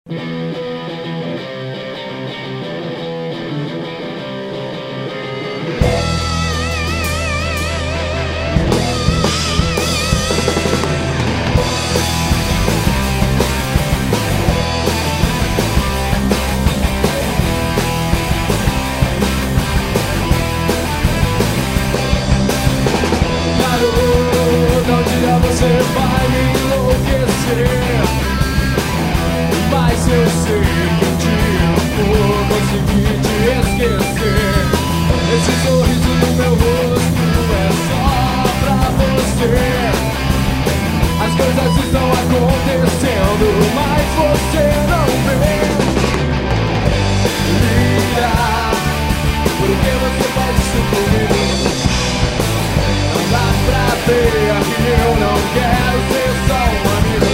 Garota, um dia você vai me enlouquecer, mas eu sei que um dia vou conseguir te esquecer. Esse sorriso no meu rosto é só pra você. As coisas estão acontecendo, mas você não vê. Mira, por que você faz isso comigo? Não dá pra ver que eu não quero ser só um amigo.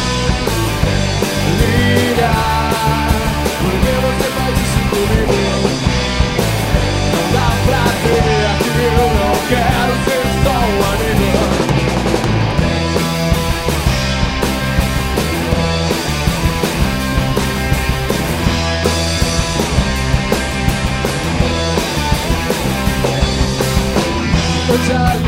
Mira, por que você faz isso comigo? Não dá pra ver que eu não quero ser só um amigo. Eu já